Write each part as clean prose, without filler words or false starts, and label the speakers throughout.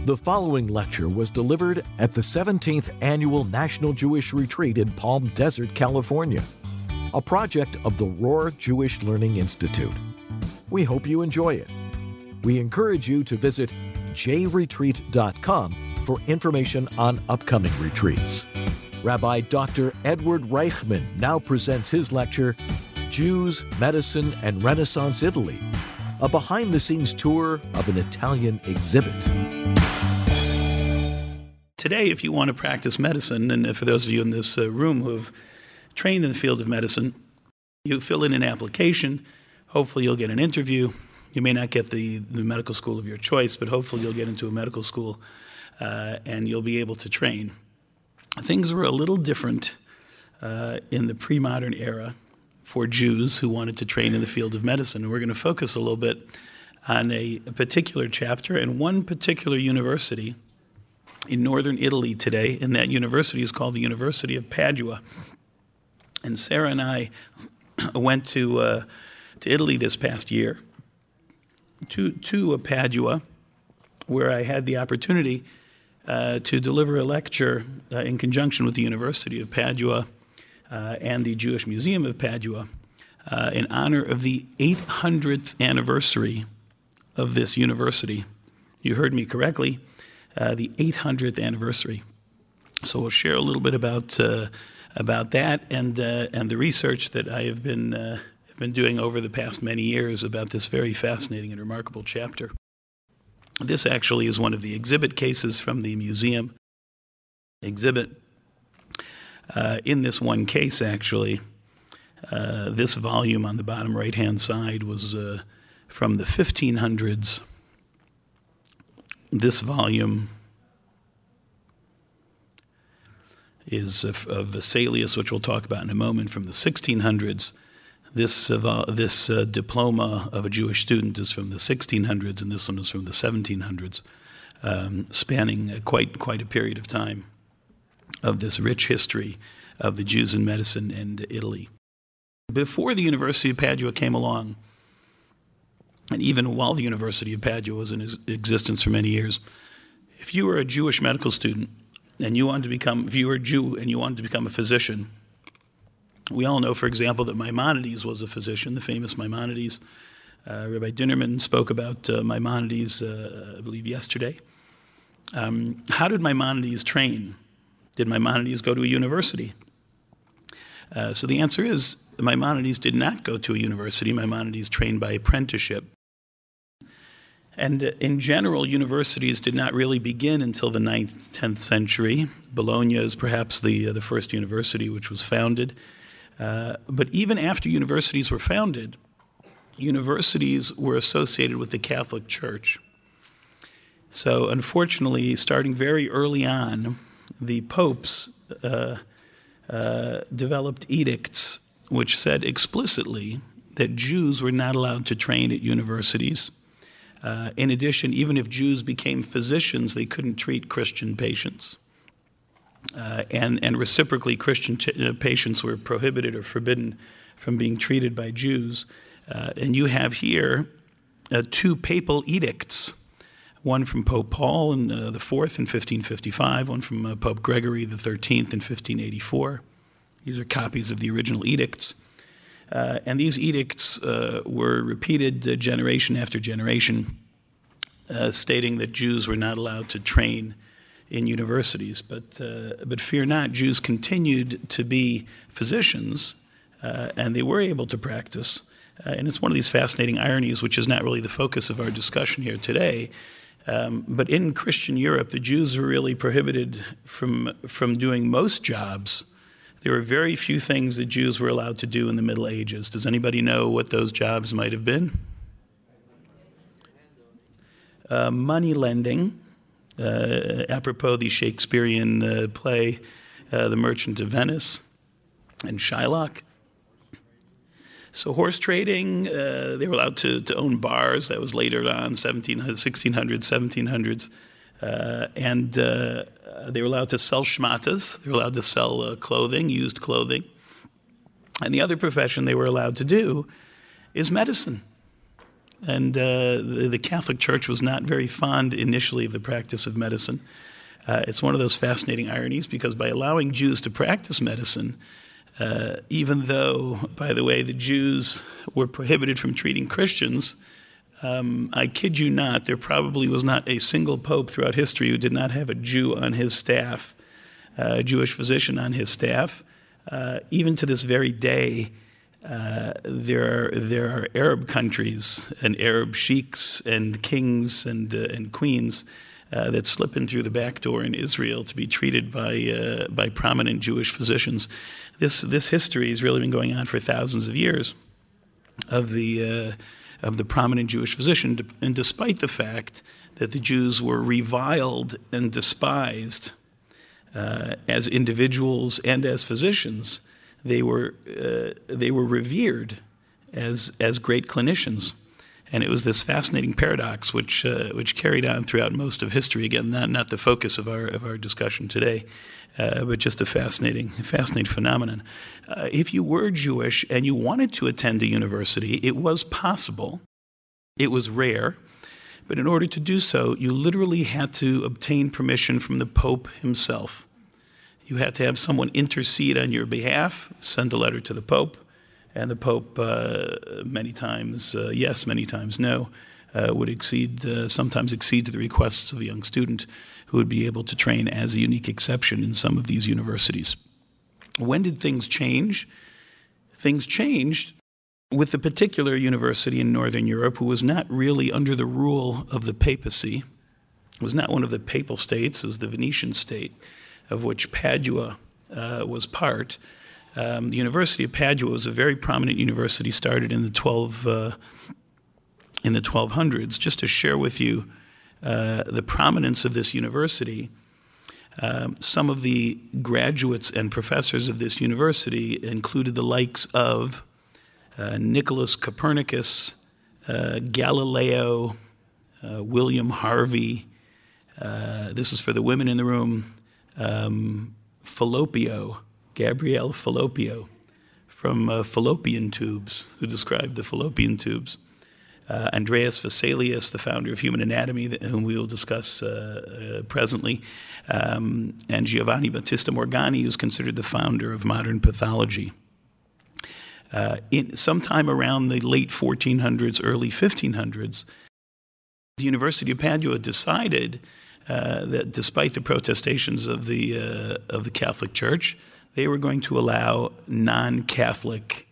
Speaker 1: The following lecture was delivered at the 17th Annual National Jewish Retreat in Palm Desert, California, a project of the Rohr Jewish Learning Institute. We hope you enjoy it. We encourage you to visit jretreat.com for information on upcoming retreats. Rabbi Dr. Edward Reichman now presents his lecture, Jews, Medicine, and Renaissance Italy, a behind-the-scenes tour of an Italian exhibit.
Speaker 2: Today, if you want to practice medicine, and for those of you in this room who have trained in the field of medicine, you fill in an application. Hopefully you'll get an interview. You may not get the medical school of your choice, but hopefully you'll get into a medical school and you'll be able to train. Things were a little different in the pre-modern era for Jews who wanted to train in the field of medicine. And we're going to focus a little bit on a particular chapter and one particular university in northern Italy today, and that university is called the University of Padua. And Sarah and I went to Italy this past year, to Padua, where I had the opportunity to deliver a lecture in conjunction with the University of Padua and the Jewish Museum of Padua in honor of the 800th anniversary of this university. You heard me correctly. The 800th anniversary. So we'll share a little bit about that and the research that I have been doing over the past many years about this very fascinating and remarkable chapter. This actually is one of the exhibit cases from the museum exhibit. In this one case, actually, this volume on the bottom right-hand side was from the 1500s. This volume is of Vesalius, which we'll talk about in a moment, from the 1600s. This diploma of a Jewish student is from the 1600s, and this one is from the 1700s, spanning quite a period of time of this rich history of the Jews in medicine and Italy. Before the University of Padua came along, and even while the University of Padua was in existence for many years, if you were a Jewish medical student and you wanted to become, if you were a Jew and you wanted to become a physician, we all know, for example, that Maimonides was a physician, the famous Maimonides. Rabbi Dinnerman spoke about Maimonides, I believe, yesterday. How did Maimonides train? Did Maimonides go to a university? So the answer is Maimonides did not go to a university. Maimonides trained by apprenticeship. And in general, universities did not really begin until the 9th, 10th century. Bologna is perhaps the first university which was founded. But even after universities were founded, universities were associated with the Catholic Church. So unfortunately, starting very early on, the popes developed edicts which said explicitly that Jews were not allowed to train at universities. In addition, even if Jews became physicians, they couldn't treat Christian patients. And reciprocally, Christian patients were prohibited or forbidden from being treated by Jews. And you have here two papal edicts, one from Pope Paul IV in 1555, one from Pope Gregory XIII in 1584. These are copies of the original edicts. And these edicts were repeated generation after generation, stating that Jews were not allowed to train in universities. But fear not, Jews continued to be physicians, and they were able to practice. And it's one of these fascinating ironies, which is not really the focus of our discussion here today. But in Christian Europe, the Jews were really prohibited from doing most jobs. There were very few things that Jews were allowed to do in the Middle Ages. Does anybody know what those jobs might have been? Money lending, apropos the Shakespearean play, The Merchant of Venice and Shylock. So horse trading, they were allowed to own bars. That was later on, 1600s, 1700s. And they were allowed to sell shmatas. They were allowed to sell clothing, used clothing. And the other profession they were allowed to do is medicine. and the Catholic Church was not very fond initially of the practice of medicine. It's one of those fascinating ironies, because by allowing Jews to practice medicine, even though, by the way, the Jews were prohibited from treating Christians, I kid you not, there probably was not a single pope throughout history who did not have a Jew on his staff, a Jewish physician on his staff. Even to this very day, there are Arab countries and Arab sheiks and kings and queens that slip in through the back door in Israel to be treated by prominent Jewish physicians. This history has really been going on for thousands of years of the prominent Jewish physician, and despite the fact that the Jews were reviled and despised as individuals and as physicians, they were revered as great clinicians. And it was this fascinating paradox which carried on throughout most of history. Again, not the focus of our discussion today, but just a fascinating phenomenon. If you were Jewish and you wanted to attend a university, it was possible. It was rare, but in order to do so, you literally had to obtain permission from the Pope himself. You had to have someone intercede on your behalf, send a letter to the Pope. And the Pope, many times yes, many times no, would sometimes exceed to the requests of a young student who would be able to train as a unique exception in some of these universities. When did things change? Things changed with the particular university in Northern Europe, who was not really under the rule of the papacy. It was not one of the papal states. It was the Venetian state, of which Padua was part. The University of Padua was a very prominent university, started in the 1200s. Just to share with you the prominence of this university, some of the graduates and professors of this university included the likes of Nicholas Copernicus, Galileo, William Harvey. This is for the women in the room. Gabriele Falloppio from Fallopian Tubes, who described the fallopian tubes. Andreas Vesalius, the founder of Human Anatomy, whom we will discuss presently, and Giovanni Battista Morgani, who's considered the founder of modern pathology. Sometime around the late 1400s, early 1500s, the University of Padua decided that despite the protestations of the Catholic Church, they were going to allow non-Catholic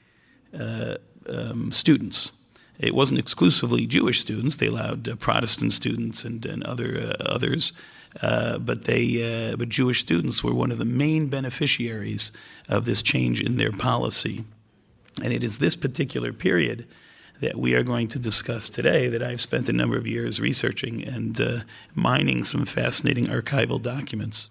Speaker 2: students. It wasn't exclusively Jewish students. They allowed Protestant students and others, but Jewish students were one of the main beneficiaries of this change in their policy. And it is this particular period that we are going to discuss today that I've spent a number of years researching and mining some fascinating archival documents.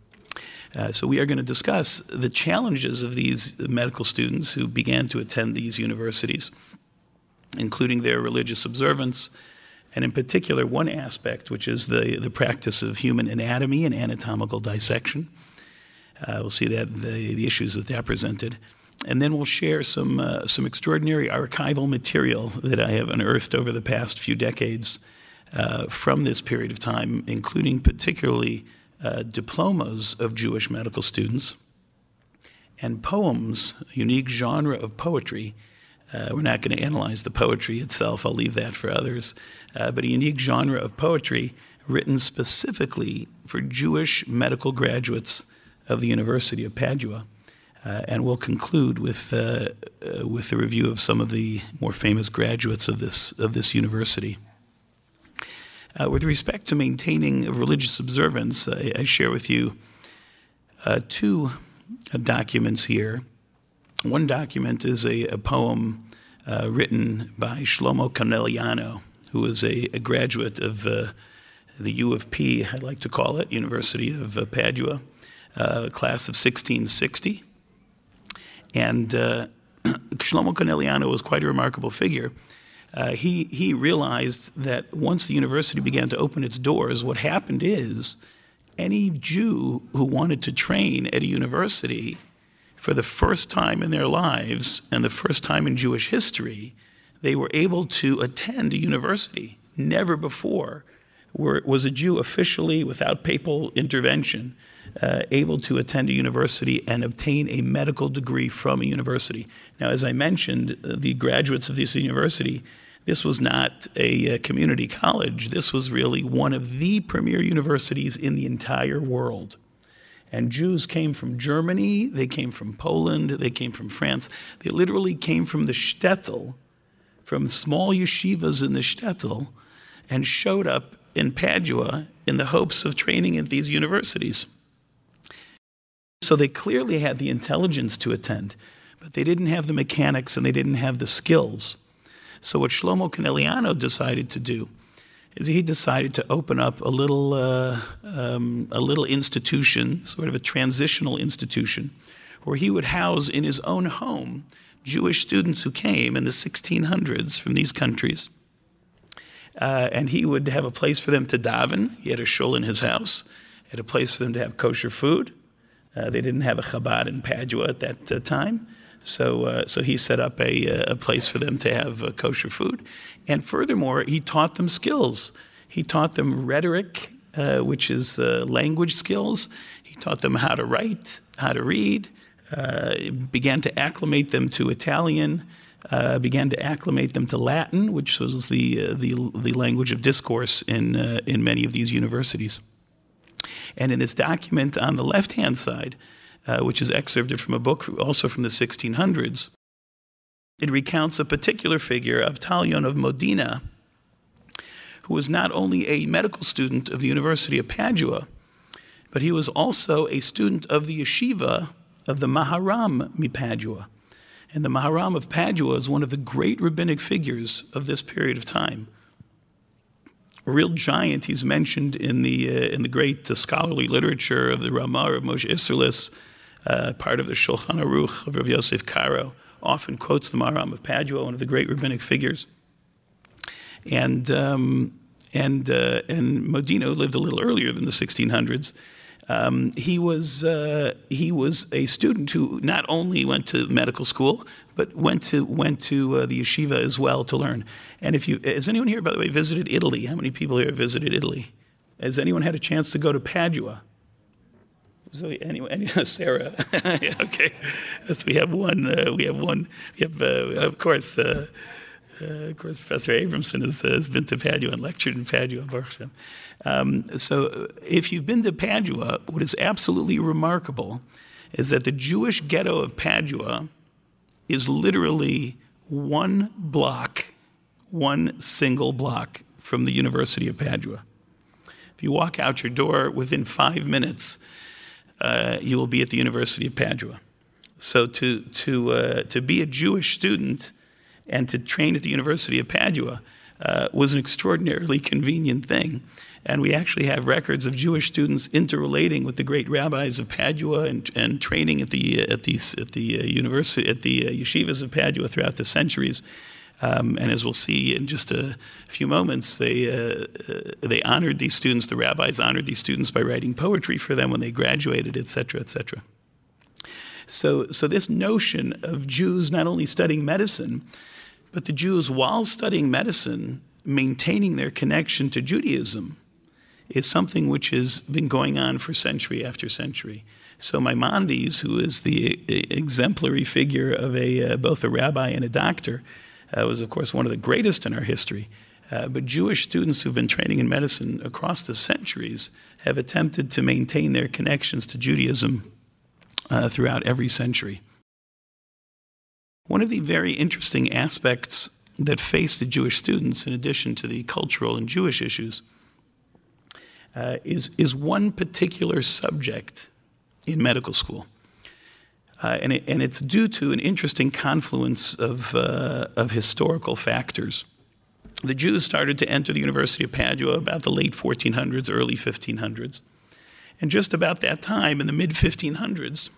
Speaker 2: So we are going to discuss the challenges of these medical students who began to attend these universities, including their religious observance, and in particular one aspect, which is the practice of human anatomy and anatomical dissection. We'll see that the issues that presented. And then we'll share some extraordinary archival material that I have unearthed over the past few decades from this period of time, including particularly diplomas of Jewish medical students and poems, a unique genre of poetry. We're not going to analyze the poetry itself. I'll leave that for others. But a unique genre of poetry written specifically for Jewish medical graduates of the University of Padua. And we'll conclude with the review of some of the more famous graduates of this university. With respect to maintaining religious observance, I share with you two documents here. One document is a poem written by Shlomo Corneliano, who is a graduate of the U of P, I'd like to call it, University of Padua, class of 1660. And Shlomo Corneliano was quite a remarkable figure. He realized that once the university began to open its doors, what happened is any Jew who wanted to train at a university for the first time in their lives and the first time in Jewish history, they were able to attend a university. Never before was a Jew officially, without papal intervention, able to attend a university and obtain a medical degree from a university. Now, as I mentioned, the graduates of this university, this was not a community college. This was really one of the premier universities in the entire world. And Jews came from Germany, they came from Poland, they came from France. They literally came from the shtetl, from small yeshivas in the shtetl, and showed up in Padua in the hopes of training at these universities. So they clearly had the intelligence to attend, but they didn't have the mechanics and they didn't have the skills. So what Shlomo Caneliano decided to do is he decided to open up a little institution, sort of a transitional institution, where he would house in his own home Jewish students who came in the 1600s from these countries. And he would have a place for them to daven. He had a shul in his house. He had a place for them to have kosher food. They didn't have a Chabad in Padua at that time. So he set up a place for them to have kosher food. And furthermore, he taught them skills. He taught them rhetoric, which is language skills. He taught them how to write, how to read, began to acclimate them to Italian, began to acclimate them to Latin, which was the language of discourse in many of these universities. And in this document on the left-hand side, which is excerpted from a book also from the 1600s, it recounts a particular figure of Talion of Modena, who was not only a medical student of the University of Padua, but he was also a student of the yeshiva of the Maharam mi Padua. And the Maharam of Padua is one of the great rabbinic figures of this period of time. A real giant. He's mentioned in the great scholarly literature of the Ramah of Moshe Isserles, part of the Shulchan Aruch of Rav Yosef Karo, often quotes the Maharam of Padua, one of the great rabbinic figures. And Modena lived a little earlier than the 1600s. He was a student who not only went to medical school, but went to the yeshiva as well to learn. And has anyone here, by the way, visited Italy? How many people here have visited Italy? Has anyone had a chance to go to Padua? So anyway, Sarah. Yeah, okay. So we have one. Of course, Professor Abramson has been to Padua and lectured in Padua, Baruch Hashem. So if you've been to Padua, what is absolutely remarkable is that the Jewish ghetto of Padua is literally one single block from the University of Padua. If you walk out your door within 5 minutes, you will be at the University of Padua. So to be a Jewish student and to train at the University of Padua was an extraordinarily convenient thing. And we actually have records of Jewish students interrelating with the great rabbis of Padua and training at the university, at the yeshivas of Padua throughout the centuries. And as we'll see in just a few moments, they honored these students. The rabbis honored these students by writing poetry for them when they graduated, et cetera, et cetera. So this notion of Jews not only studying medicine, but the Jews, while studying medicine, maintaining their connection to Judaism, is something which has been going on for century after century. So Maimonides, who is the exemplary figure of both a rabbi and a doctor, was, of course, one of the greatest in our history. But Jewish students who've been training in medicine across the centuries have attempted to maintain their connections to Judaism throughout every century. One of the very interesting aspects that face the Jewish students, in addition to the cultural and Jewish issues, is one particular subject in medical school. And it's due to an interesting confluence of historical factors. The Jews started to enter the University of Padua about the late 1400s, early 1500s. And just about that time, in the mid-1500s,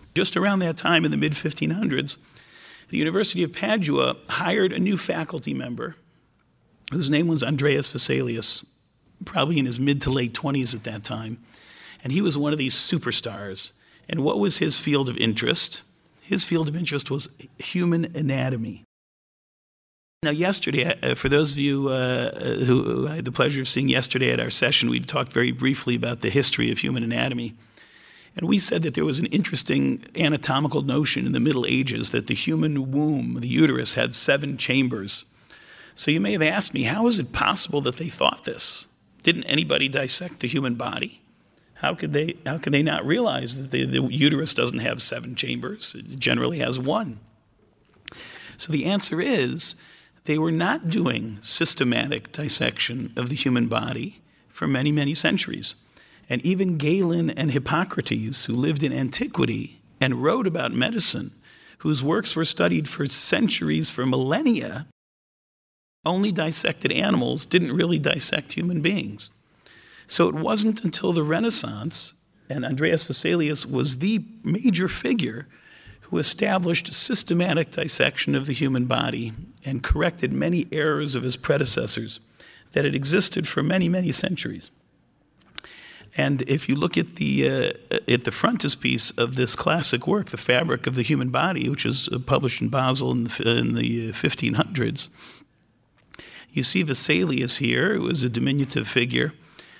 Speaker 2: the University of Padua hired a new faculty member whose name was Andreas Vesalius, probably in his mid to late 20s at that time. And he was one of these superstars. And what was his field of interest? His field of interest was human anatomy. Now, yesterday, for those of you who I had the pleasure of seeing yesterday at our session, we talked very briefly about the history of human anatomy. And we said that there was an interesting anatomical notion in the Middle Ages that the human womb, the uterus, had 7 chambers. So you may have asked me, how is it possible that they thought this? Didn't anybody dissect the human body? How could they not realize that the uterus doesn't have 7 chambers? It generally has 1. So the answer is, they were not doing systematic dissection of the human body for many, many centuries. And even Galen and Hippocrates, who lived in antiquity and wrote about medicine, whose works were studied for centuries, for millennia, only dissected animals, didn't really dissect human beings. So it wasn't until the Renaissance, and Andreas Vesalius was the major figure who established systematic dissection of the human body and corrected many errors of his predecessors, that it existed for many, many centuries. And if you look at the frontispiece of this classic work, The Fabric of the Human Body, which is published in Basel in the 1500s, you see Vesalius here, who is a diminutive figure,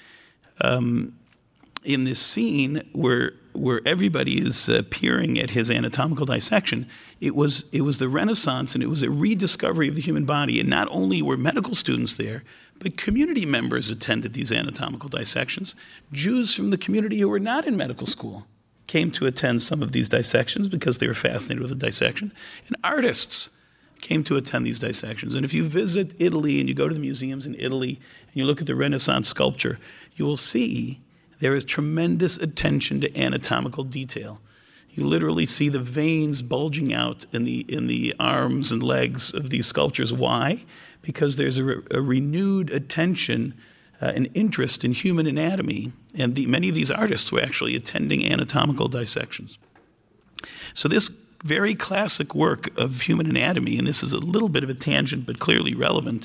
Speaker 2: in this scene where everybody is peering at his anatomical dissection. It was the Renaissance, and it was a rediscovery of the human body. And not only were medical students there, but community members attended these anatomical dissections. Jews from the community who were not in medical school came to attend some of these dissections because they were fascinated with the dissection. And artists came to attend these dissections. And if you visit Italy and you go to the museums in Italy and you look at the Renaissance sculpture, you will see there is tremendous attention to anatomical detail. You literally see the veins bulging out in the arms and legs of these sculptures. Why? Because there's a renewed attention and interest in human anatomy, and many of these artists were actually attending anatomical dissections. So this very classic work of human anatomy, and this is a little bit of a tangent but clearly relevant,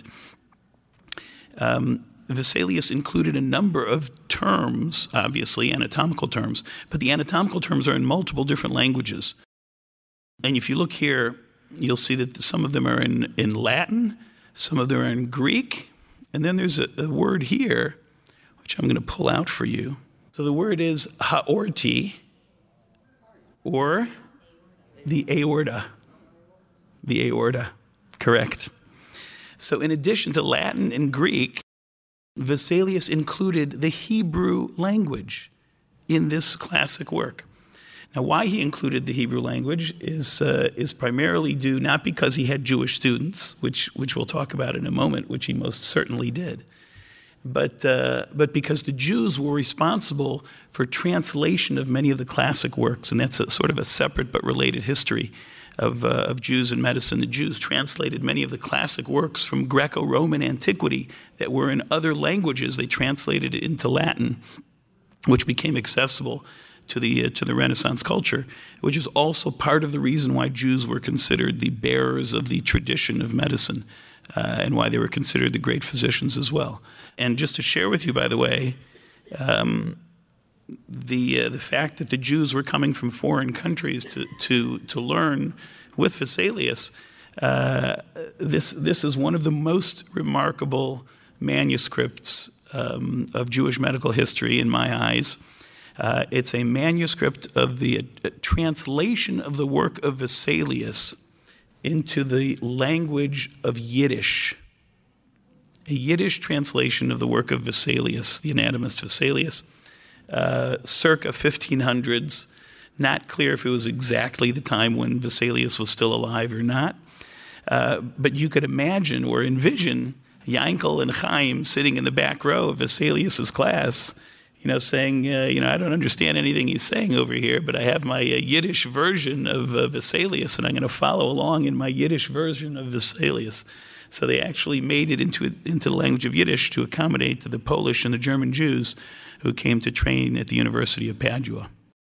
Speaker 2: Vesalius included a number of terms, obviously anatomical terms, but the anatomical terms are in multiple different languages. And if you look here, you'll see that some of them are in Latin, some of them are in Greek, and then there's a word here, which I'm going to pull out for you. So the word is aorti, or the aorta. The aorta, correct. So in addition to Latin and Greek, Vesalius included the Hebrew language in this classic work. Now, why he included the Hebrew language is primarily due not because he had Jewish students, which we'll talk about in a moment, which he most certainly did, but because the Jews were responsible for translation of many of the classic works, and that's sort of a separate but related history of Jews in medicine. The Jews translated many of the classic works from Greco-Roman antiquity that were in other languages. They translated it into Latin, which became accessible to the Renaissance culture, which is also part of the reason why Jews were considered the bearers of the tradition of medicine, and why they were considered the great physicians as well. And just to share with you, by the way, the fact that the Jews were coming from foreign countries to learn with Vesalius, this is one of the most remarkable manuscripts of Jewish medical history in my eyes. It's a manuscript of the translation of the work of Vesalius into the language of Yiddish. A Yiddish translation of the work of Vesalius, the anatomist Vesalius, circa 1500s. Not clear if it was exactly the time when Vesalius was still alive or not. But you could imagine or envision Yankel and Chaim sitting in the back row of Vesalius's class, saying, I don't understand anything he's saying over here, but I have my Yiddish version of Vesalius, and I'm going to follow along in my Yiddish version of Vesalius. So they actually made it into the language of Yiddish to accommodate the Polish and the German Jews who came to train at the University of Padua.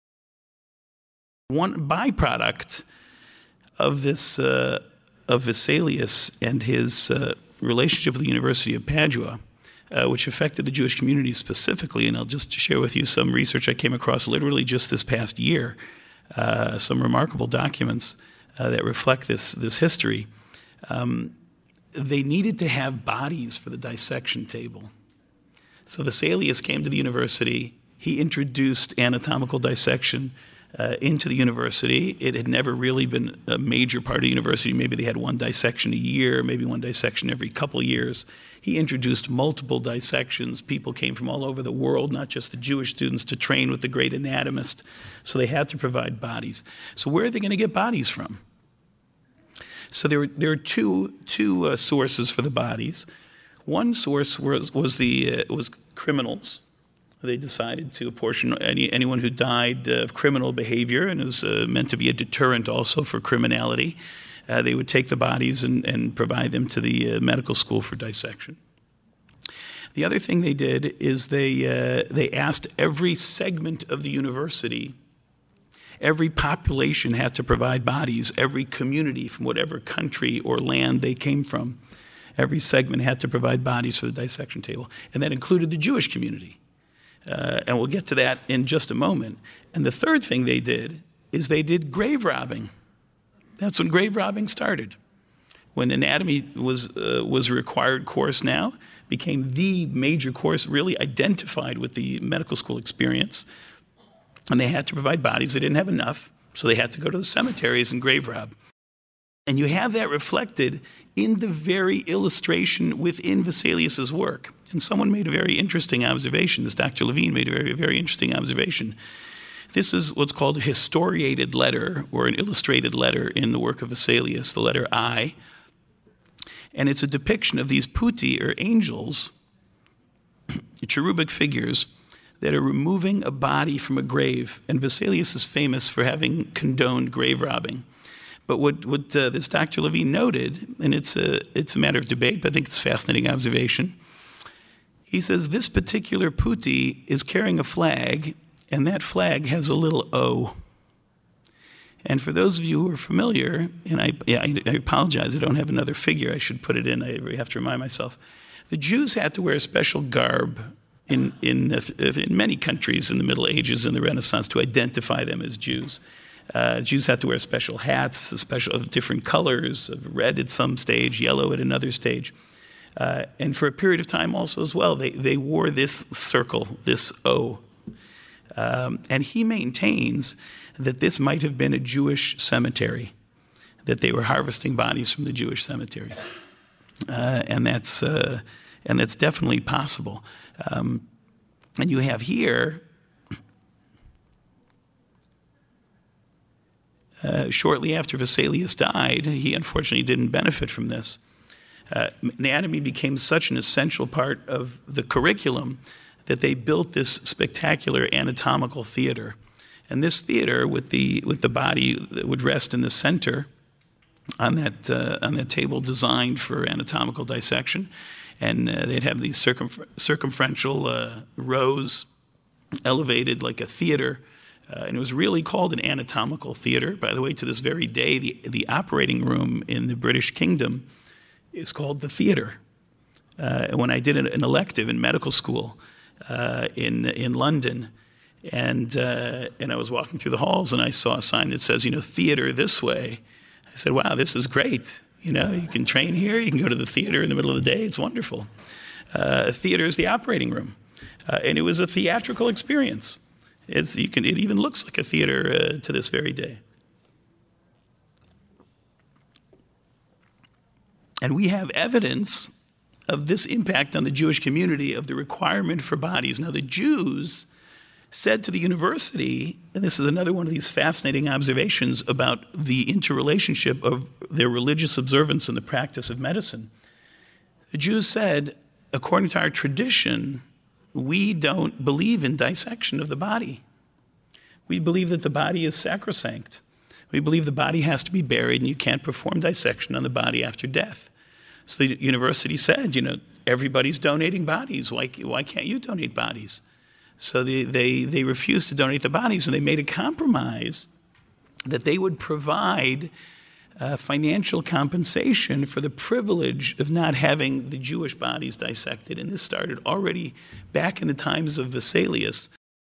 Speaker 2: One byproduct of this of Vesalius and his relationship with the University of Padua, which affected the Jewish community specifically, and I'll just share with you some research I came across literally just this past year, some remarkable documents that reflect this history. they needed to have bodies for the dissection table. So Vesalius came to the university. He introduced anatomical dissection into the university. It had never really been a major part of the university. Maybe they had one dissection a year, maybe one dissection every couple of years. He introduced multiple dissections. People came from all over the world, not just the Jewish students, to train with the great anatomist. So they had to provide bodies. So where are they going to get bodies from? So there were two sources for the bodies. One source was criminals. They decided to apportion anyone who died of criminal behavior, and it was meant to be a deterrent also for criminality. They would take the bodies and provide them to the medical school for dissection. The other thing they did is they asked every segment of the university, every population had to provide bodies, every community from whatever country or land they came from, every segment had to provide bodies for the dissection table, and that included the Jewish community. And we'll get to that in just a moment. And the third thing they did is they did grave robbing. That's when grave robbing started. When anatomy was a required course now, became the major course really identified with the medical school experience. And they had to provide bodies. They didn't have enough, so they had to go to the cemeteries and grave rob. And you have that reflected in the very illustration within Vesalius's work. And someone made a very interesting observation. This Dr. Levine made a very, very interesting observation. This is what's called a historiated letter, or an illustrated letter in the work of Vesalius, the letter I. And it's a depiction of these putti, or angels, cherubic figures, that are removing a body from a grave. And Vesalius is famous for having condoned grave robbing. But what this Dr. Levine noted, and it's a matter of debate, but I think it's a fascinating observation. He says this particular putti is carrying a flag, and that flag has a little O. And for those of you who are familiar, and I apologize, I don't have another figure, I should put it in, I have to remind myself. The Jews had to wear a special garb in many countries in the Middle Ages and the Renaissance to identify them as Jews. Jews had to wear special hats, of different colors, of red at some stage, yellow at another stage. And for a period of time also as well, they wore this circle, this O. And he maintains that this might have been a Jewish cemetery, that they were harvesting bodies from the Jewish cemetery. And that's definitely possible. And you have here, shortly after Vesalius died, he unfortunately didn't benefit from this. Anatomy became such an essential part of the curriculum that they built this spectacular anatomical theater. And this theater, with the body that would rest in the center on that table designed for anatomical dissection, and they'd have these circumferential rows elevated like a theater. And it was really called an anatomical theater. By the way, to this very day, the operating room in the British Kingdom is called the theater. When I did an elective in medical school in London, and I was walking through the halls, and I saw a sign that says, theater this way. I said, wow, this is great. You can train here. You can go to the theater in the middle of the day. It's wonderful. Theater is the operating room. And it was a theatrical experience. It even looks like a theater to this very day. And we have evidence of this impact on the Jewish community, of the requirement for bodies. Now, the Jews said to the university, and this is another one of these fascinating observations about the interrelationship of their religious observance and the practice of medicine. The Jews said, according to our tradition, we don't believe in dissection of the body. We believe that the body is sacrosanct. We believe the body has to be buried, and you can't perform dissection on the body after death. So the university said, everybody's donating bodies. Why can't you donate bodies? So they refused to donate the bodies, and they made a compromise that they would provide financial compensation for the privilege of not having the Jewish bodies dissected. And this started already back in the times of Vesalius.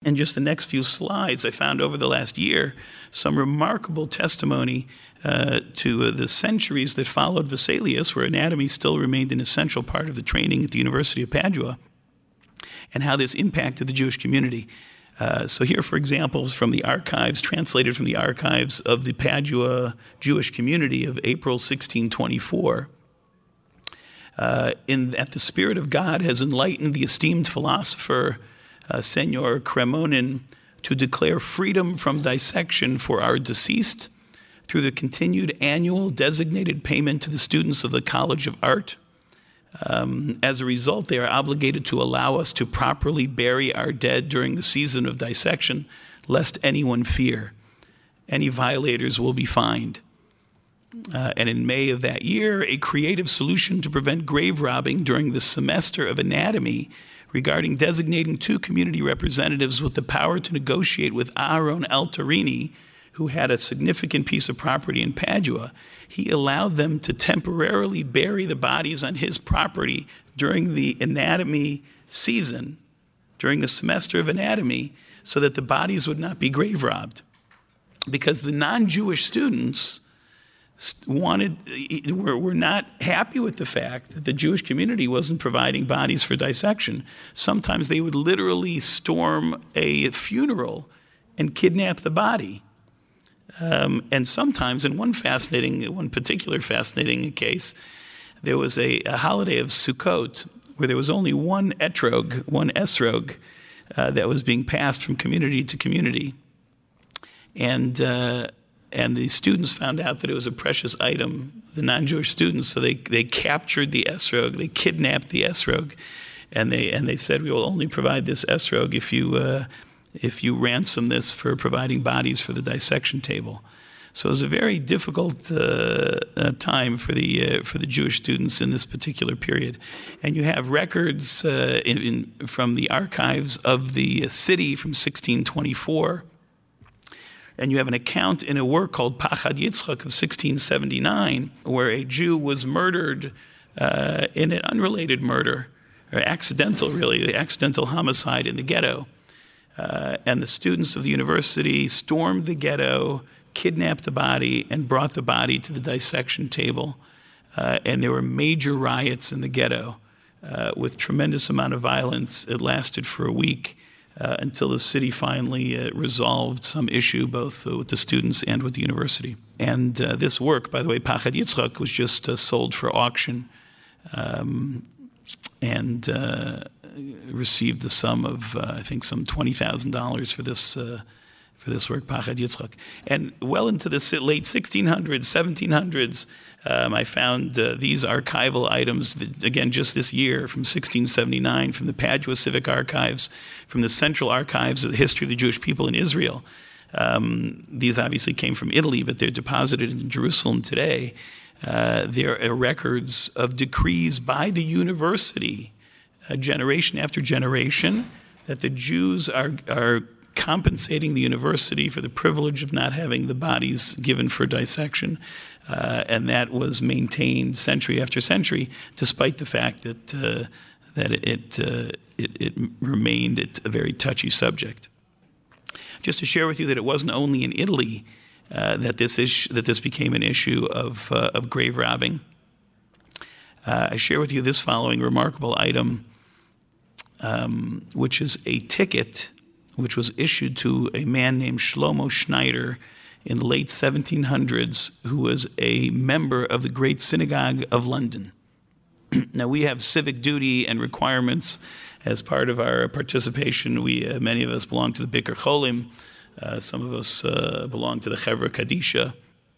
Speaker 2: In just the next few slides, I found over the last year some remarkable testimony to the centuries that followed Vesalius, where anatomy still remained an essential part of the training at the University of Padua, and how this impacted the Jewish community. So here, for example, is from the archives, translated from the archives of the Padua Jewish community of April 1624. That the Spirit of God has enlightened the esteemed philosopher Senor Cremonin to declare freedom from dissection for our deceased through the continued annual designated payment to the students of the College of Art. As a result, they are obligated to allow us to properly bury our dead during the season of dissection, lest anyone fear. Any violators will be fined. And in May of that year, a creative solution to prevent grave robbing during the semester of anatomy regarding designating 2 community representatives with the power to negotiate with Aaron Altarini, who had a significant piece of property in Padua. He allowed them to temporarily bury the bodies on his property during the anatomy season, during the semester of anatomy, so that the bodies would not be grave robbed. Because the non-Jewish students were not happy with the fact that the Jewish community wasn't providing bodies for dissection. Sometimes they would literally storm a funeral and kidnap the body. And sometimes, in one particular fascinating case, there was a holiday of Sukkot where there was only one esrog that was being passed from community to community. And the students found out that it was a precious item, the non-Jewish students, so they captured the esrog, they kidnapped the esrog, and they said, we will only provide this esrog if you ransom this for providing bodies for the dissection table. So it was a very difficult time for the Jewish students in this particular period. And you have records from the archives of the city from 1624. And you have an account in a work called Pachad Yitzchak of 1679, where a Jew was murdered in an unrelated murder, or accidental homicide in the ghetto. And the students of the university stormed the ghetto, kidnapped the body, and brought the body to the dissection table. And there were major riots in the ghetto with tremendous amount of violence. It lasted for a week. Until the city finally resolved some issue, both with the students and with the university. And this work, by the way, Pachad Yitzchak, was just sold for auction and received the sum of, I think, some $20,000 for this work, Pachad Yitzchak. And well into the late 1600s, 1700s, I found these archival items, again, just this year, from 1679, from the Padua Civic Archives, from the Central Archives of the History of the Jewish People in Israel. These obviously came from Italy, but they're deposited in Jerusalem today. There are records of decrees by the university, generation after generation, that the Jews are compensating the university for the privilege of not having the bodies given for dissection. And that was maintained century after century, despite the fact that it remained a very touchy subject. Just to share with you that it wasn't only in Italy that this became an issue of grave robbing. I share with you this following remarkable item, which is a ticket which was issued to a man named Shlomo Schneider in the late 1700s, who was a member of the Great Synagogue of London. Now, we have civic duty and requirements as part of our participation. Many of us belong to the Bikur Cholim. Some of us belong to the Chevra Kadisha.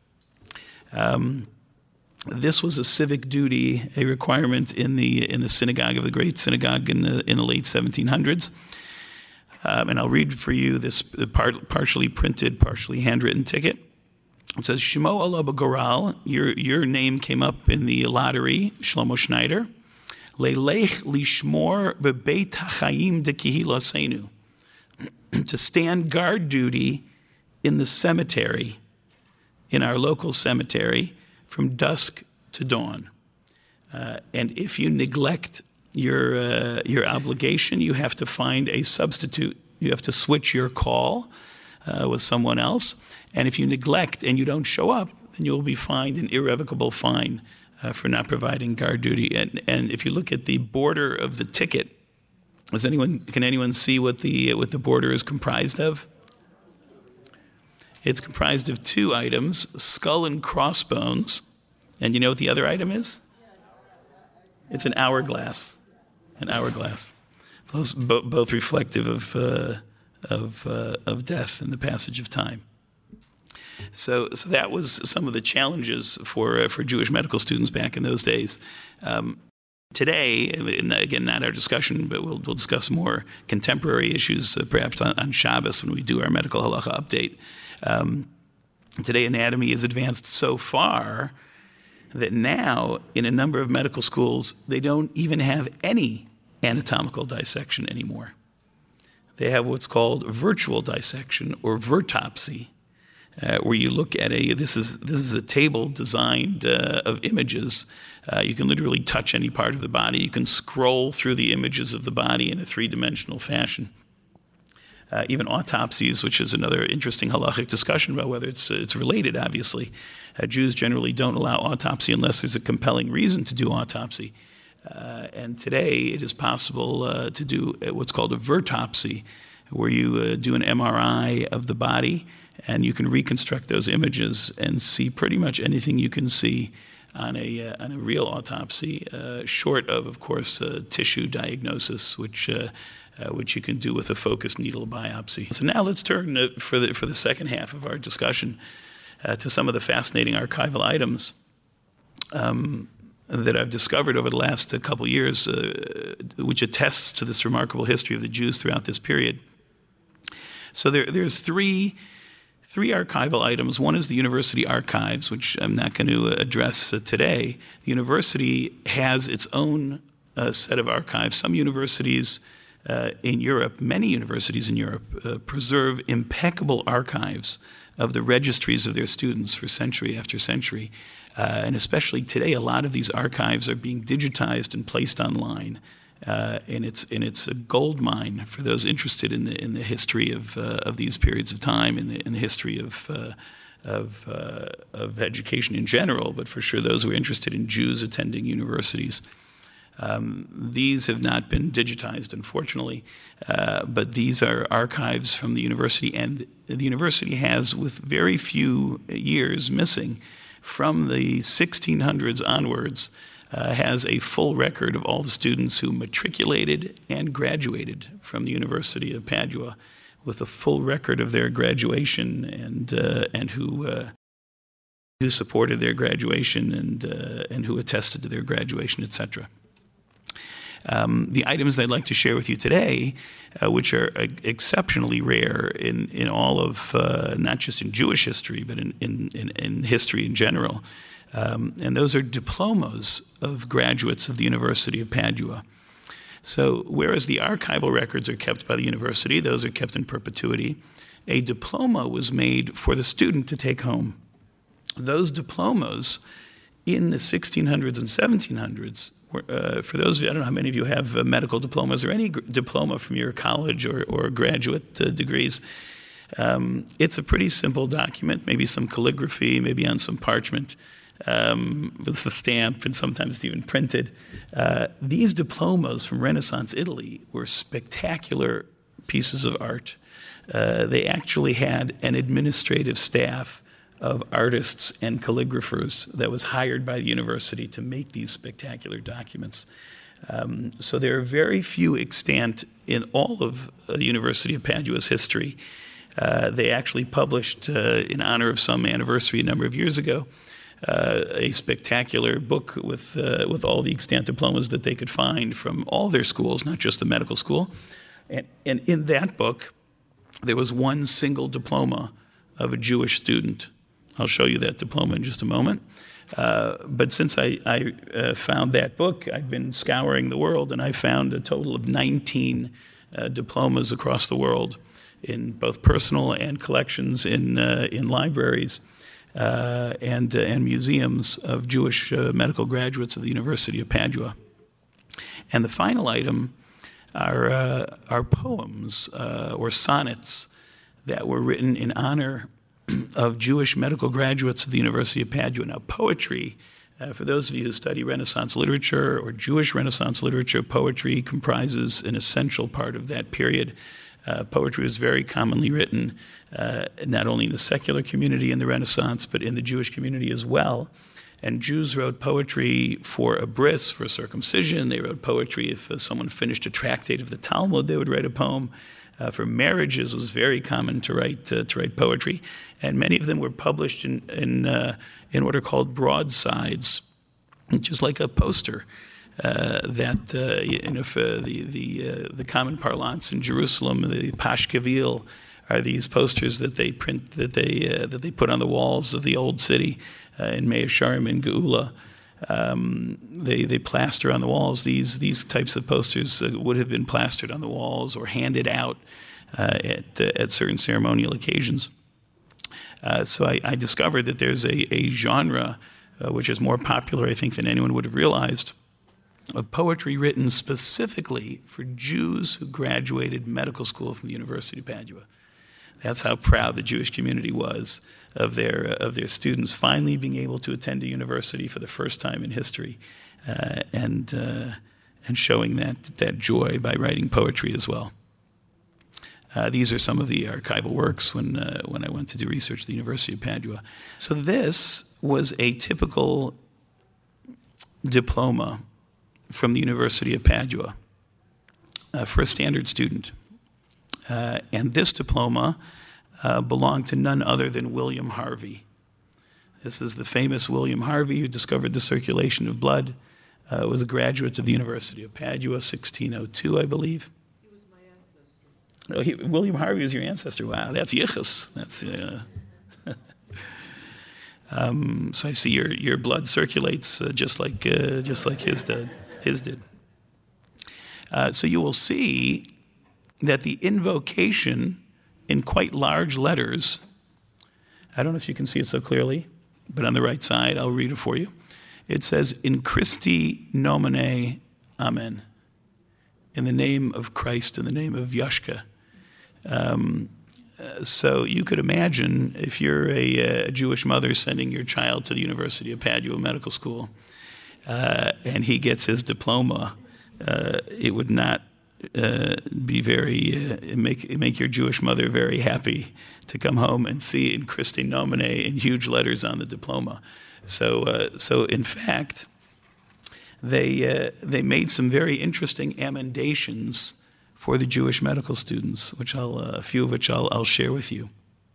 Speaker 2: This was a civic duty, a requirement in the synagogue of the Great Synagogue in the late 1700s. And I'll read for you this partially printed, partially handwritten ticket. It says, Shmo Ala B'Goral, your name came up in the lottery, Shlomo Schneider. Leilech lishmor bebeit hachayim de kihilasenu. To stand guard duty in the cemetery, in our local cemetery, from dusk to dawn. And if you neglect your obligation, you have to find a substitute You have to switch your call with someone else. And if you neglect and you don't show up, then you'll be fined an irrevocable fine for not providing guard duty. And if you look at the border of the ticket, can anyone see what the border is comprised of? It's comprised of two items, skull and crossbones. And you know what the other item is? It's an hourglass. An hourglass. Both reflective of death and the passage of time. So that was some of the challenges for Jewish medical students back in those days. Today, and again, not our discussion, but we'll discuss more contemporary issues perhaps on Shabbos when we do our medical halacha update. Today, anatomy has advanced so far that now, in a number of medical schools, they don't even have any anatomical dissection anymore. They have what's called virtual dissection or vertopsy, where you look at this is a table designed of images. You can literally touch any part of the body. You can scroll through the images of the body in a three-dimensional fashion. Even autopsies, which is another interesting halachic discussion about whether it's related, obviously. Jews generally don't allow autopsy unless there's a compelling reason to do autopsy. And today it is possible to do what's called a vertopsy, where you do an MRI of the body and you can reconstruct those images and see pretty much anything you can see on a real autopsy, short of course, tissue diagnosis, which you can do with a focused needle biopsy. So now let's turn for the second half of our discussion to some of the fascinating archival items that I've discovered over the last couple years, which attests to this remarkable history of the Jews throughout this period. So there's three archival items. One is the university archives, which I'm not going to address today. The university has its own set of archives. Some universities in Europe, many universities in Europe, preserve impeccable archives of the registries of their students for century after century. And especially today, a lot of these archives are being digitized and placed online. And it's a gold mine for those interested in the history of these periods of time, in the history of education in general, but for sure those who are interested in Jews attending universities. These have not been digitized, unfortunately, but these are archives from the university, and the university has, with very few years missing, from the 1600s onwards, has a full record of all the students who matriculated and graduated from the University of Padua, with a full record of their graduation and who supported their graduation and who attested to their graduation, etc. The items I'd like to share with you today, which are exceptionally rare in all of, not just in Jewish history, but in history in general, and those are diplomas of graduates of the University of Padua. So whereas the archival records are kept by the university, those are kept in perpetuity, a diploma was made for the student to take home. Those diplomas in the 1600s and 1700s, for those of you, I don't know how many of you have medical diplomas or any diploma from your college or graduate degrees. It's a pretty simple document, maybe some calligraphy, maybe on some parchment, with the stamp and sometimes even printed. These diplomas from Renaissance Italy were spectacular pieces of art. They actually had an administrative staff of artists and calligraphers that was hired by the university to make these spectacular documents. So there are very few extant in all of the University of Padua's history. They actually published, in honor of some anniversary a number of years ago, a spectacular book with all the extant diplomas that they could find from all their schools, not just the medical school. And in that book, there was one single diploma of a Jewish student. I'll show you that diploma in just a moment. But since I found that book, I've been scouring the world, and I found a total of 19 diplomas across the world in both personal and collections in libraries and museums of Jewish medical graduates of the University of Padua. And the final item are poems or sonnets that were written in honor of Jewish medical graduates of the University of Padua. Now, poetry, for those of you who study Renaissance literature or Jewish Renaissance literature, poetry comprises an essential part of that period. Poetry was very commonly written not only in the secular community in the Renaissance, but in the Jewish community as well. And Jews wrote poetry for a bris, for circumcision. They wrote poetry if someone finished a tractate of the Talmud, they would write a poem. For marriages, it was very common to write poetry, and many of them were published in what are called broadsides, which is like a poster that for the common parlance in Jerusalem, the Pashkevil, are these posters that they print that they put on the walls of the old city in Mea Shearim in Geula. They plaster on the walls. These types of posters would have been plastered on the walls or handed out at certain ceremonial occasions. So I discovered that there's a genre which is more popular, I think, than anyone would have realized, of poetry written specifically for Jews who graduated medical school from the University of Padua. That's how proud the Jewish community was of their students finally being able to attend a university for the first time in history, and showing that joy by writing poetry as well. These are some of the archival works when I went to do research at the University of Padua. So this was a typical diploma from the University of Padua for a standard student. And this diploma belonged to none other than William Harvey. This is the famous William Harvey who discovered the circulation of blood. Was a graduate of the University of Padua, 1602, I believe.
Speaker 3: He was my ancestor.
Speaker 2: Oh, William Harvey was your ancestor. Wow, that's yichus. That's so I see your blood circulates just like his did. So you will see that the invocation in quite large letters, I don't know if you can see it so clearly, but on the right side, I'll read it for you. It says, "In Christi nomine, Amen." In the name of Christ, in the name of Yashka. So you could imagine if you're a Jewish mother sending your child to the University of Padua Medical School, and he gets his diploma, it would not be very make your Jewish mother very happy to come home and see "In Christi nomine" in huge letters on the diploma. So in fact, they made some very interesting amendations for the Jewish medical students, which a few of which I'll share with you.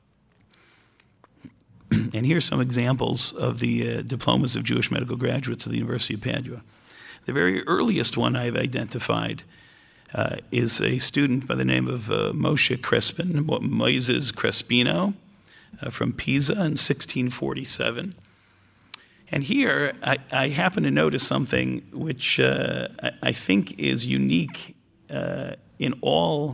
Speaker 2: And here's some examples of the diplomas of Jewish medical graduates of the University of Padua. The very earliest one I've identified is a student by the name of Moshe Crespin, Moises Crespino, from Pisa in 1647. And here I happen to notice something which I think is unique in all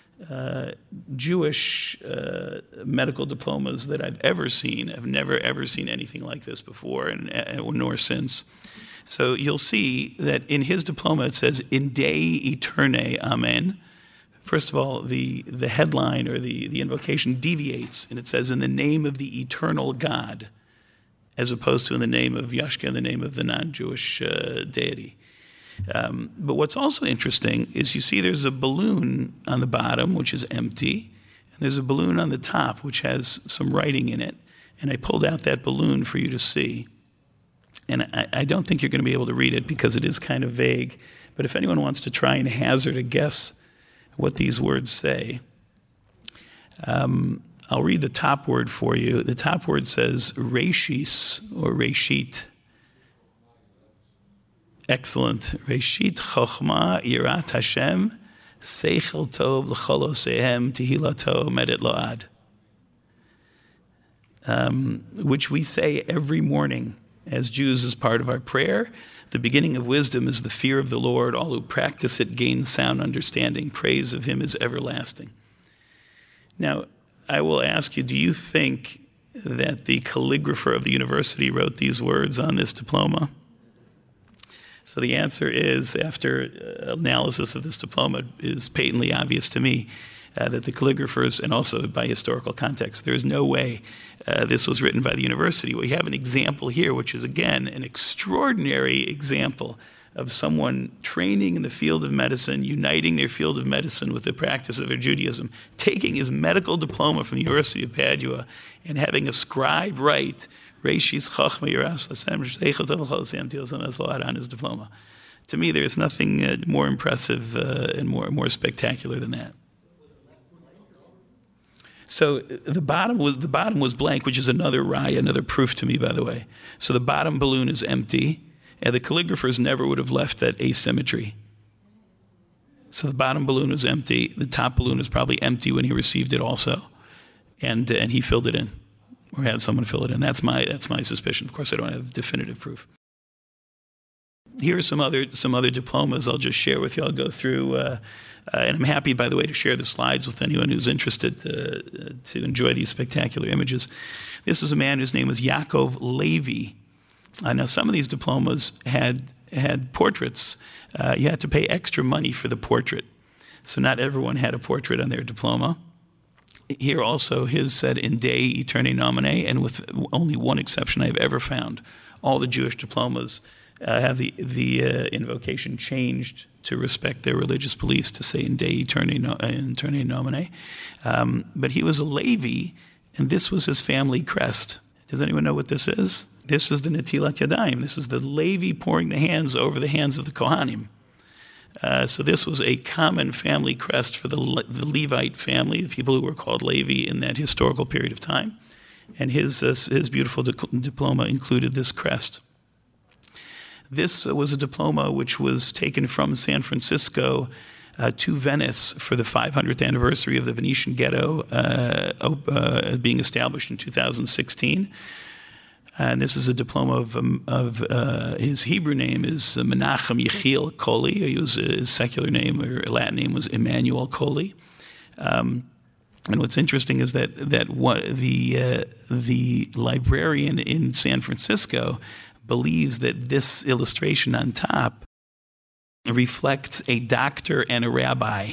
Speaker 2: Jewish medical diplomas that I've ever seen. I've never, ever seen anything like this before, nor since. So you'll see that in his diploma it says, "In Dei Eternae, Amen." First of all, the headline or the invocation deviates, and it says, "In the name of the eternal God," as opposed to in the name of Yashka, in the name of the non-Jewish deity. But what's also interesting is you see there's a balloon on the bottom, which is empty, and there's a balloon on the top, which has some writing in it. And I pulled out that balloon for you to see. And I don't think you're going to be able to read it because it is kind of vague. But if anyone wants to try and hazard a guess what these words say, I'll read the top word for you. The top word says Reshis or Reshit. Excellent. Reshit Chochma Yirat Hashem Seichel Tov L'Cholosehem Tehilato Medet Load. Which we say every morning as Jews as part of our prayer. The beginning of wisdom is the fear of the Lord. All who practice it gain sound understanding. Praise of him is everlasting. Now, I will ask you, do you think that the calligrapher of the university wrote these words on this diploma? So the answer is, after analysis of this diploma, is patently obvious to me that the calligraphers, and also by historical context, there is no way this was written by the university. We have an example here, which is, again, an extraordinary example of someone training in the field of medicine, uniting their field of medicine with the practice of their Judaism, taking his medical diploma from the University of Padua and having a scribe write Reishis Chachma Yiras L'Shem Sheichot Avachol Sam Tilson Asalat on his diploma. To me, there is nothing more impressive and more spectacular than that. So the bottom was blank, which is another raya, another proof to me, by the way. So the bottom balloon is empty, and the calligraphers never would have left that asymmetry. So the bottom balloon is empty. The top balloon is probably empty when he received it also, and he filled it in, or had someone fill it in. That's my suspicion. Of course, I don't have definitive proof. Here are some other diplomas I'll just share with you. I'll go through, and I'm happy, by the way, to share the slides with anyone who's interested to enjoy these spectacular images. This is a man whose name was Yaakov Levi. Now, some of these diplomas had portraits. You had to pay extra money for the portrait. So not everyone had a portrait on their diploma. Here also, his said, in Dei Aeterni Nomine, and with only one exception I've ever found. All the Jewish diplomas have the invocation changed to respect their religious beliefs, to say in Dei Aeterni Nomine. But he was a Levi, and this was his family crest. Does anyone know what this is? This is the Netilat Yadayim. This is the Levi pouring the hands over the hands of the Kohanim. So this was a common family crest for the Levite family, the people who were called Levi in that historical period of time. And his beautiful diploma included this crest. This was a diploma which was taken from San Francisco to Venice for the 500th anniversary of the Venetian ghetto being established in 2016. And this is a diploma of his Hebrew name is Menachem Yechiel Koli. His secular name or Latin name was Emmanuel Koli. And what's interesting is that the librarian in San Francisco believes that this illustration on top reflects a doctor and a rabbi.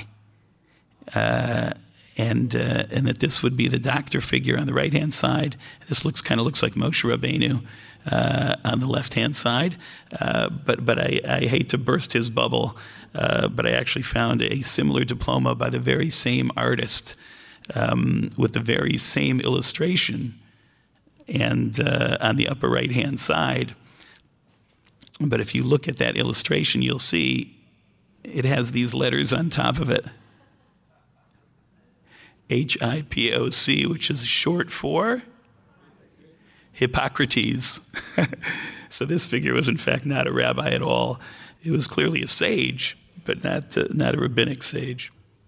Speaker 2: And that this would be the doctor figure on the right-hand side. This kind of looks like Moshe Rabbeinu on the left-hand side. But I hate to burst his bubble, but I actually found a similar diploma by the very same artist with the very same illustration, and on the upper right-hand side. But if you look at that illustration, you'll see it has these letters on top of it. HIPOC, which is short for Hippocrates. So this figure was in fact not a rabbi at all. It was clearly a sage, but not a rabbinic sage.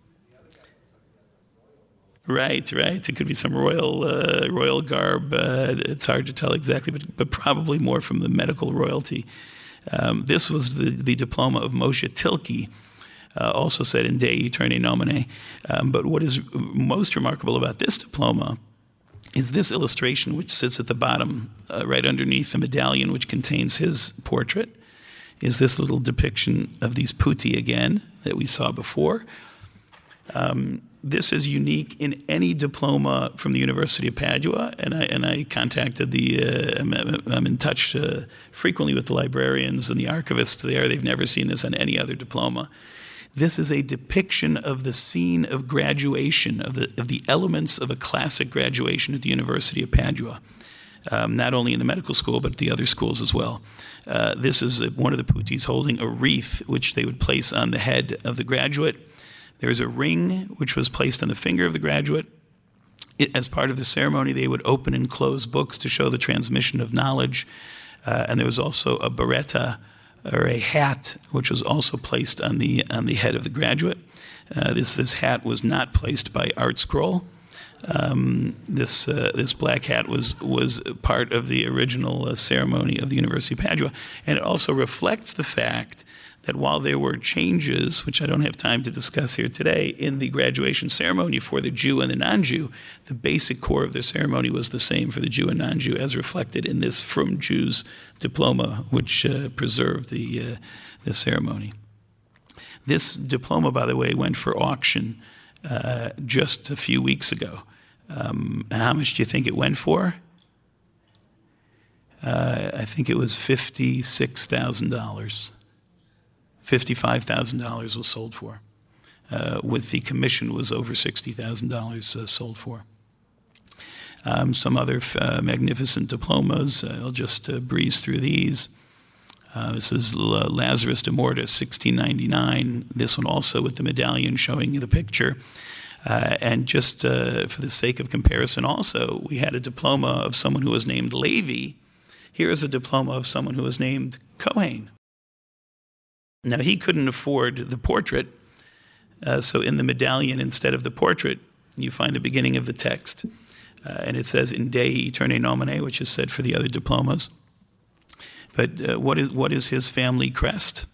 Speaker 2: Right. It could be some royal garb. It's hard to tell exactly, but probably more from the medical royalty. This was the diploma of Moshe Tilke, also said in Dei Aeterni Nomine. But what is most remarkable about this diploma is this illustration, which sits at the bottom, right underneath the medallion, which contains his portrait, is this little depiction of these putti again that we saw before. This is unique in any diploma from the University of Padua, and I contacted I'm in touch frequently with the librarians and the archivists there. They've never seen this on any other diploma. This is a depiction of the scene of graduation, of the elements of a classic graduation at the University of Padua, not only in the medical school, but the other schools as well. This is one of the puttis holding a wreath, which they would place on the head of the graduate. There's a ring which was placed on the finger of the graduate. As part of the ceremony, they would open and close books to show the transmission of knowledge. And there was also a beretta, or a hat, which was also placed on the head of the graduate. This hat was not placed by Art Scroll. This black hat was part of the original ceremony of the University of Padua, and it also reflects the fact that while there were changes, which I don't have time to discuss here today, in the graduation ceremony for the Jew and the non-Jew, the basic core of the ceremony was the same for the Jew and non-Jew, as reflected in this Frum Jews diploma, which preserved the ceremony. This diploma, by the way, went for auction just a few weeks ago. How much do you think it went for? I think it was $56,000. $55,000 was sold for. With the commission was over $60,000 sold for. Some other magnificent diplomas. I'll just breeze through these. This is Lazarus de Mortis, 1699. This one also with the medallion showing you the picture. And just for the sake of comparison also, we had a diploma of someone who was named Levi. Here is a diploma of someone who was named Cohen. Now, he couldn't afford the portrait, so in the medallion, instead of the portrait, you find the beginning of the text. And it says, in Dei Aeternae Nomine, which is said for the other diplomas. But what is his family crest?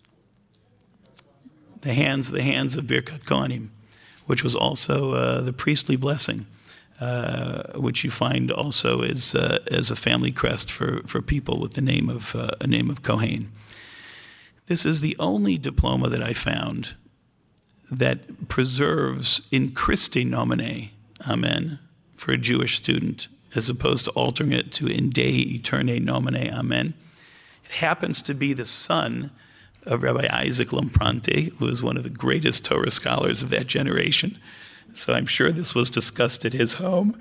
Speaker 2: The hands of Birkat Kohanim, which was also the priestly blessing, which you find also as a family crest for people with the name of Kohen. This is the only diploma that I found that preserves in Christi nomine, amen, for a Jewish student, as opposed to altering it to in Dei Aeternae Nomine, amen. It happens to be the son of Rabbi Isaac Lamprante, who is one of the greatest Torah scholars of that generation. So I'm sure this was discussed at his home.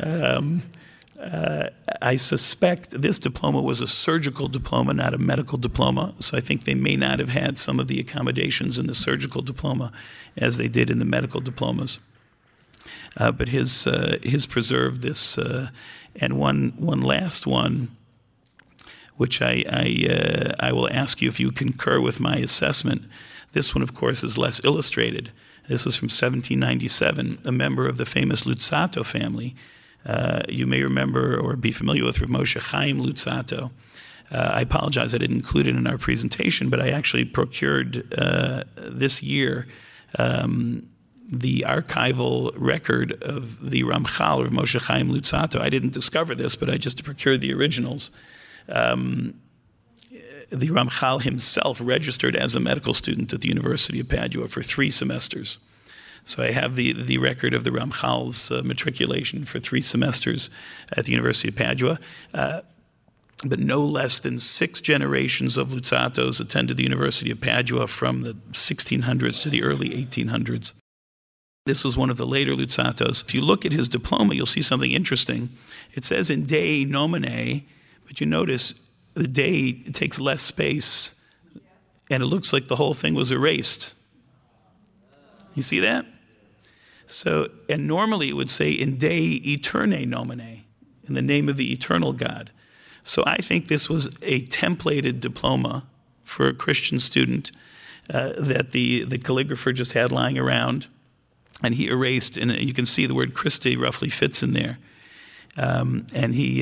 Speaker 2: I suspect this diploma was a surgical diploma, not a medical diploma, so I think they may not have had some of the accommodations in the surgical diploma as they did in the medical diplomas. But his preserved this, and one last one, which I will ask you if you concur with my assessment. This one, of course, is less illustrated. This is from 1797, a member of the famous Luzzatto family. You may remember or be familiar with Rav Moshe Chaim Luzzatto. I apologize I didn't include it in our presentation, but I actually procured this year the archival record of the Ramchal of Moshe Chaim Luzzatto. I didn't discover this, but I just procured the originals. The Ramchal himself registered as a medical student at the University of Padua for 3 semesters. So I have the record of the Ramchal's matriculation for 3 semesters at the University of Padua. But no less than 6 generations of Luzzattos attended the University of Padua from the 1600s to the early 1800s. This was one of the later Luzzattos. If you look at his diploma, you'll see something interesting. It says in Dei Nomine, but you notice the Dei takes less space, and it looks like the whole thing was erased. You see that? So, and normally it would say in Dei Aeternae Nomine, in the name of the eternal God. So I think this was a templated diploma for a Christian student that the calligrapher just had lying around, and he erased, and you can see the word Christi roughly fits in there, and he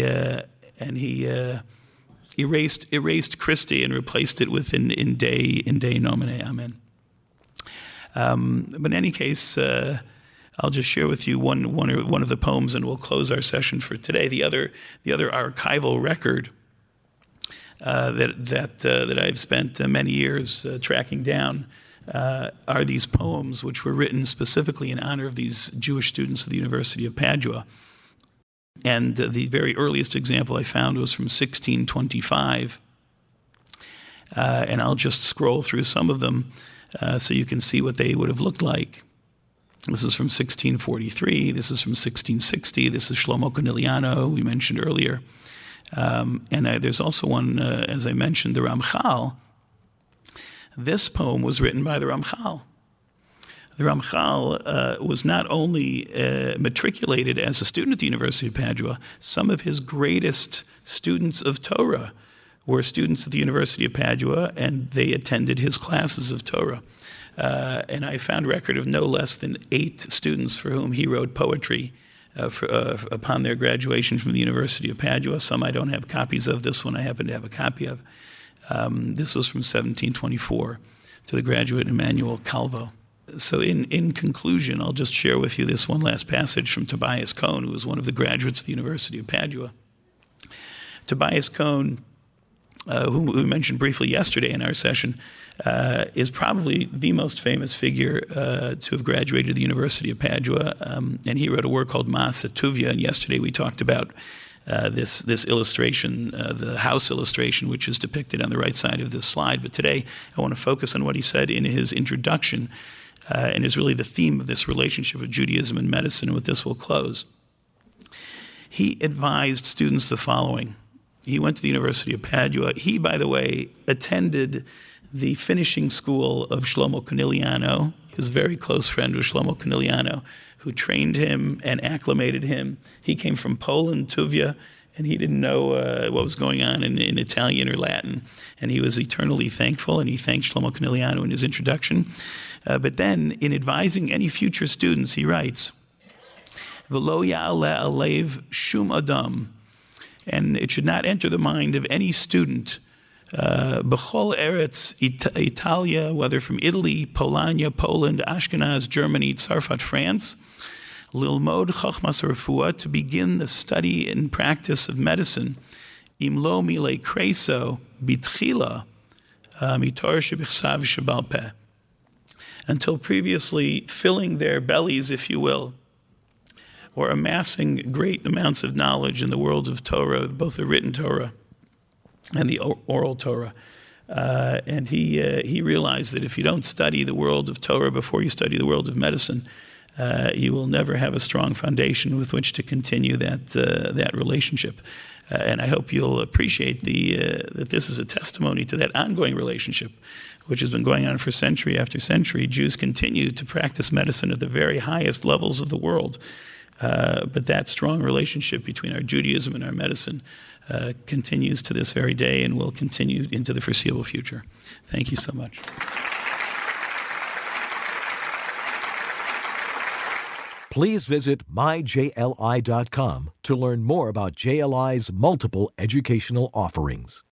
Speaker 2: erased Christi and replaced it with in Dei Nomine, amen. But in any case, I'll just share with you one of the poems, and we'll close our session for today. The other archival record that I've spent many years tracking down are these poems, which were written specifically in honor of these Jewish students of the University of Padua. And the very earliest example I found was from 1625, and I'll just scroll through some of them so you can see what they would have looked like. This is from 1643. This is from 1660. This is Shlomo Corneliano, we mentioned earlier. And there's also one, as I mentioned, the Ramchal. This poem was written by the Ramchal. The Ramchal was not only matriculated as a student at the University of Padua, some of his greatest students of Torah were students at the University of Padua, and they attended his classes of Torah. And I found record of no less than 8 students for whom he wrote poetry upon their graduation from the University of Padua. Some I don't have copies of. This one I happen to have a copy of. This was from 1724 to the graduate Emmanuel Calvo. So in conclusion, I'll just share with you this one last passage from Tobias Cohn, who was one of the graduates of the University of Padua. Tobias Cohn, who we mentioned briefly yesterday in our session, is probably the most famous figure to have graduated the University of Padua, and he wrote a work called Ma'aseh Tuvia, and yesterday we talked about this illustration, the house illustration, which is depicted on the right side of this slide. But today I want to focus on what he said in his introduction, and is really the theme of this relationship of Judaism and medicine, and with this we'll close. He advised students the following. He went to the University of Padua. He, by the way, attended the finishing school of Shlomo Conigliano. He was a very close friend with Shlomo Conigliano, who trained him and acclimated him. He came from Poland, Tuvia, and he didn't know what was going on in Italian or Latin. And he was eternally thankful, and he thanked Shlomo Conigliano in his introduction. But then, in advising any future students, he writes, V'lo ya'aleh alev shum adam, and it should not enter the mind of any student, b'chol eretz Italia, whether from Italy, Polania, Poland, Ashkenaz, Germany, Tzarfat, France, lilmod chachmas refuah, to begin the study and practice of medicine, imlo mile kreso bitchila mitor shebichsav shebal peh, until previously filling their bellies, if you will, or amassing great amounts of knowledge in the world of Torah, both the written Torah and the oral Torah. And he realized that if you don't study the world of Torah before you study the world of medicine, you will never have a strong foundation with which to continue that relationship. And I hope you'll appreciate that this is a testimony to that ongoing relationship, which has been going on for century after century. Jews continue to practice medicine at the very highest levels of the world. But that strong relationship between our Judaism and our medicine continues to this very day and will continue into the foreseeable future. Thank you so much.
Speaker 1: Please visit myjli.com to learn more about JLI's multiple educational offerings.